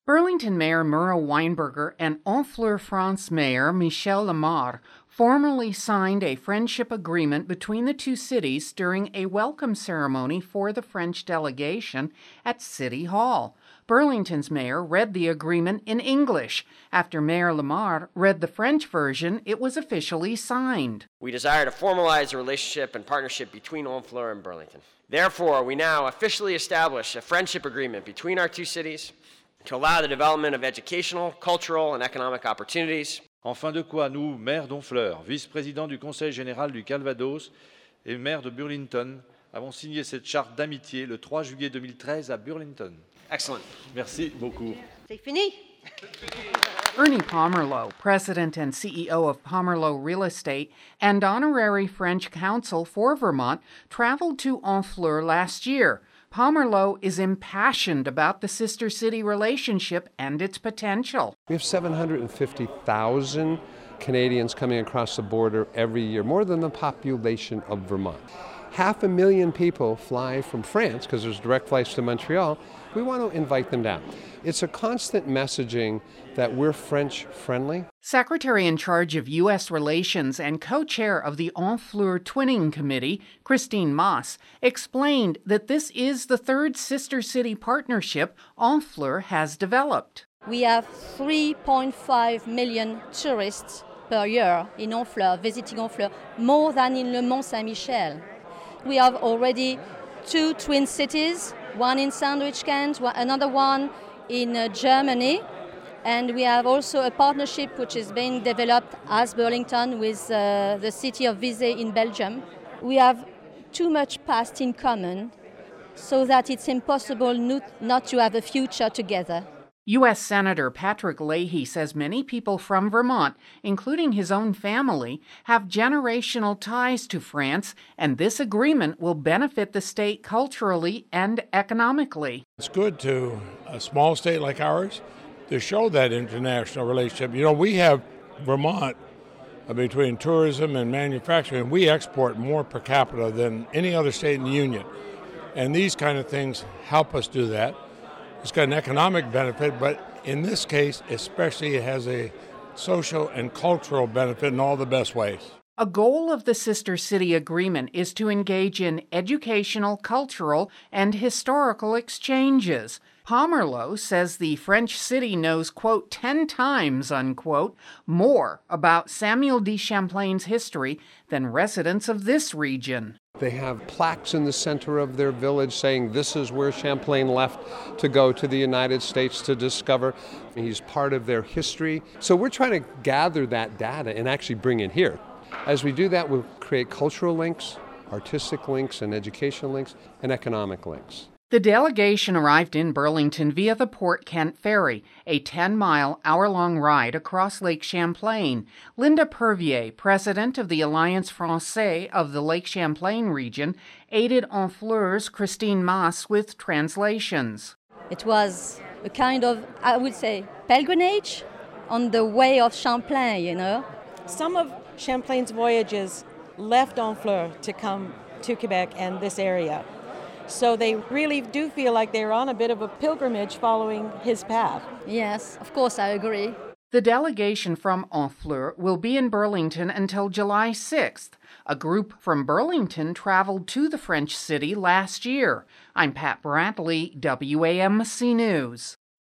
Burlington Mayor Murrell Weinberger and Honfleur France Mayor Michel Lamar formally signed a friendship agreement between the two cities during a welcome ceremony for the French delegation at City Hall. Burlington's mayor read the agreement in English. After Mayor Lamar read the French version, it was officially signed. We desire to formalize a relationship and partnership between Honfleur and Burlington. Therefore, we now officially establish a friendship agreement between our two cities to allow the development of educational, cultural, and economic opportunities. En fin de quoi, nous, maire d'Honfleur, vice-président du Conseil général du Calvados et maire de Burlington, avons signé cette charte d'amitié le 3 juillet 2013 à Burlington. Excellent. Merci beaucoup. C'est fini. Ernie Pomerleau, president and CEO of Pomerleau Real Estate and honorary French consul for Vermont, traveled to Honfleur last year. Pomerleau is impassioned about the sister city relationship and its potential. We have 750,000 Canadians coming across the border every year, more than the population of Vermont. 500,000 people fly from France because there's direct flights to Montreal. We want to invite them down. It's a constant messaging that we're French friendly. Secretary in charge of U.S. Relations and co-chair of the Honfleur Twinning Committee, Christine Masse, explained that this is the third sister city partnership Honfleur has developed. We have 3.5 million tourists per year in Honfleur, visiting Honfleur, more than in Le Mont Saint-Michel. We have already 2 twin cities, one in Sandwich Kent, another one in Germany, and we have also a partnership which is being developed as Burlington with the city of Visé in Belgium. We have too much past in common so that it's impossible not to have a future together. U.S. Senator Patrick Leahy says many people from Vermont, including his own family, have generational ties to France, and this agreement will benefit the state culturally and economically. It's good to a small state like ours to show that international relationship. You know, we have Vermont between tourism and manufacturing. We export more per capita than any other state in the Union, and these kind of things help us do that. It's got an economic benefit, but in this case, especially, it has a social and cultural benefit in all the best ways. A goal of the Sister City Agreement is to engage in educational, cultural, and historical exchanges. Pomerleau says the French city knows, quote, 10 times, unquote, more about Samuel de Champlain's history than residents of this region. They have plaques in the center of their village saying this is where Champlain left to go to the United States to discover. He's part of their history. So we're trying to gather that data and actually bring it here. As we do that, we'll create cultural links, artistic links, and educational links, and economic links. The delegation arrived in Burlington via the Port Kent Ferry, a 10-mile, hour-long ride across Lake Champlain. Linda Pervier, president of the Alliance Française of the Lake Champlain region, aided Honfleur's Christine Masse with translations. It was a kind of, I would say, pilgrimage on the way of Champlain, you know. Some of Champlain's voyages left Honfleur to come to Quebec and this area. So they really do feel like they're on a bit of a pilgrimage following his path. Yes, of course, I agree. The delegation from Honfleur will be in Burlington until July 6th. A group from Burlington traveled to the French city last year. I'm Pat Brantley, WAMC News.